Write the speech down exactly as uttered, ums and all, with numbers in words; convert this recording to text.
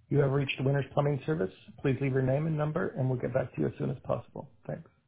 You have reached Winners Plumbing Service. Please leave your name and number, and we'll get back to you as soon as possible. Thanks.